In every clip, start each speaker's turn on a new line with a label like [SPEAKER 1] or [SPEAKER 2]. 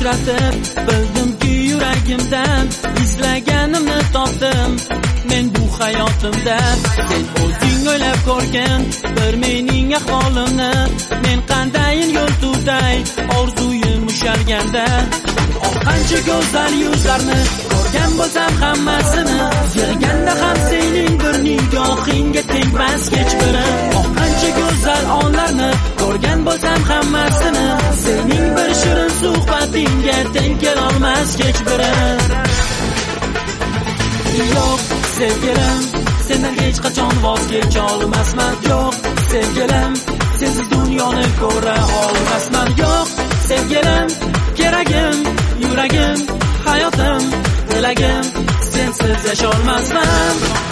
[SPEAKER 1] uchratib bildimki yuragimdan izlaganimni topdim. Men bu hayotimda sen o'zing o'ylab ko'rgin bir mening ahvolimni. Men qandayin yo'l tutay orzuyim ushalganda. Qancha go'zal yuzlarni ko'rgan bo'lsam hammasini, yig'ganda ham sening bir nigohingga tengmas hech biri. Qancha go'zal onlarni ko'rgan bo'lsam hammasini, sening bir shirin suhbatingga teng kelolmas hech biri. Yo'q sevgilim, sendan hech qachon voz kecha olmasman. Yo'q sevgilim, sensiz dunyoni ko'ra olmasman. Yo'q sevgilim, keragim, yuragim, hayotim, tilagim, sensiz yasholmasman.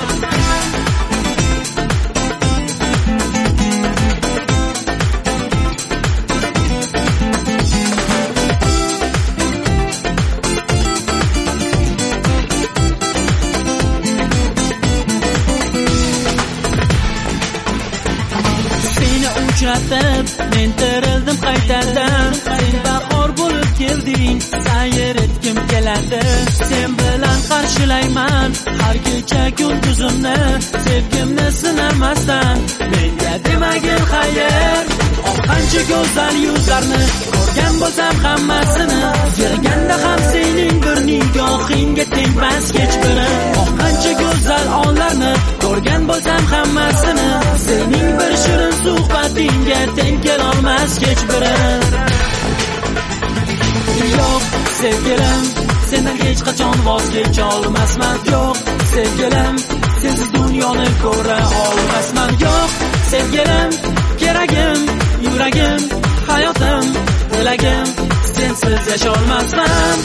[SPEAKER 1] Uchratib men tirildim qaytadan. Sen bahor bo'lib kelding, sayr etgim keladi. Sen bilan qarshilayman har kecha kunduzimni, sevgimni sinamasdan menga demagin xayr. Qancha go'zal yuzlarni ko'rgan bo'lsam hammasini, yig'ganda ham sening bir nigohingga tengmas hech biri. Qancha go'zal onlarni ko'rgan bo'lsam hammasini, sening bir shirin suhbatingga teng kelolmas hech biri. Yo'q sevgilim, sendan hech qachon voz kecha olmasman. Yo'q sevgilim, sensiz dunyoni ko'ra olmasman. Yo'q sevgilim, keragim, yuragim, hayotim, tilagim, sensiz yasholmasman.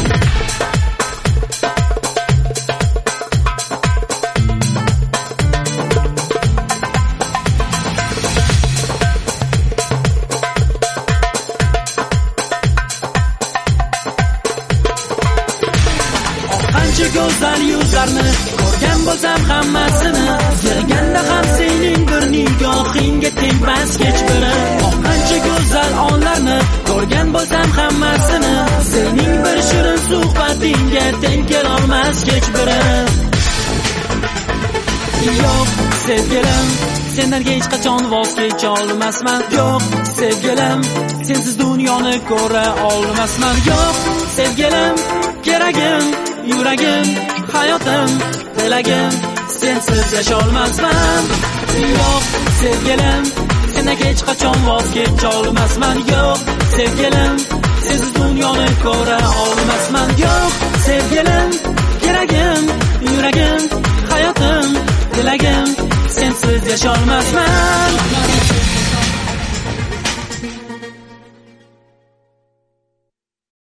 [SPEAKER 1] Qancha go'zal yuzlarni ko'rgan bo'lsam hammasini, yig'ganda ham sening bir nigohingga tengmas hech biri. Qancha go'zal onlarni ko'rgan bo'lsam hammasini, sening bir shirin suhbatingga teng kelolmas hech biri. Yo'q sevgilim, sendan hech qachon voz kecha olmasman. Yo'q sevgilim, sensiz dunyoni ko'ra olmasman. Yo'q sevgilim, keragim, yuragim, hayotim, tilagim, sensiz yasholmasman. Yo'q sevgilim, sendan hech qachon voz kecha olmasman. Yo'q sevgilim, sensiz dunyoni ko'ra olmasman. Yo'q sevgilim, keragim, yuragim, hayotim, tilagim, sensiz yasholmasman.